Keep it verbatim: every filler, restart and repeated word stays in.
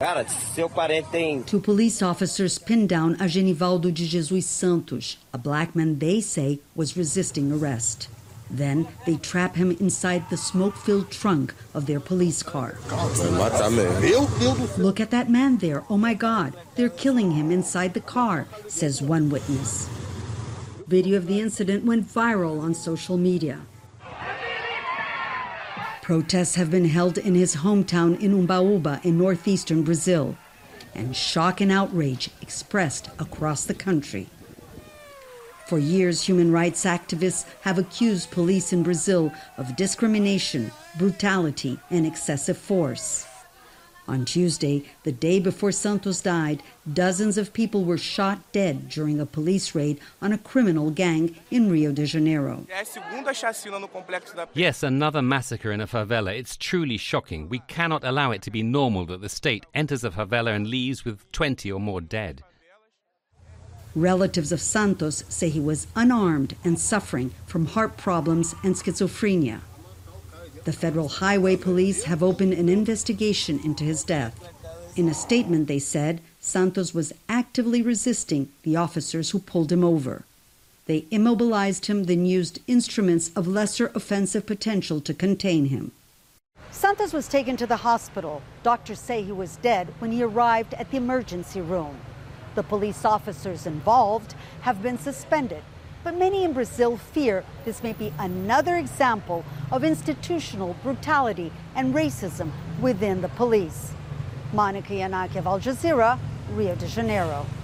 Two police officers pinned down Agenivaldo de Jesus Santos, a black man they say was resisting arrest. Then they trap him inside the smoke-filled trunk of their police car. Look at that man there. Oh my God, they're killing him inside the car, says one witness. Video of the incident went viral on social media. Protests have been held in his hometown in Umbaúba in northeastern Brazil, and shock and outrage expressed across the country. For years, human rights activists have accused police in Brazil of discrimination, brutality, and excessive force. On Tuesday, the day before Santos died, dozens of people were shot dead during a police raid on a criminal gang in Rio de Janeiro. Yes, another massacre in a favela. It's truly shocking. We cannot allow it to be normal that the state enters a favela and leaves with twenty or more dead. Relatives of Santos say he was unarmed and suffering from heart problems and schizophrenia. The Federal Highway Police have opened an investigation into his death. In a statement, they said Santos was actively resisting the officers who pulled him over. They immobilized him, then used instruments of lesser offensive potential to contain him. Santos was taken to the hospital. Doctors say he was dead when he arrived at the emergency room. The police officers involved have been suspended. But many in Brazil fear this may be another example of institutional brutality and racism within the police. Monica Yanakiev, Al Jazeera, Rio de Janeiro.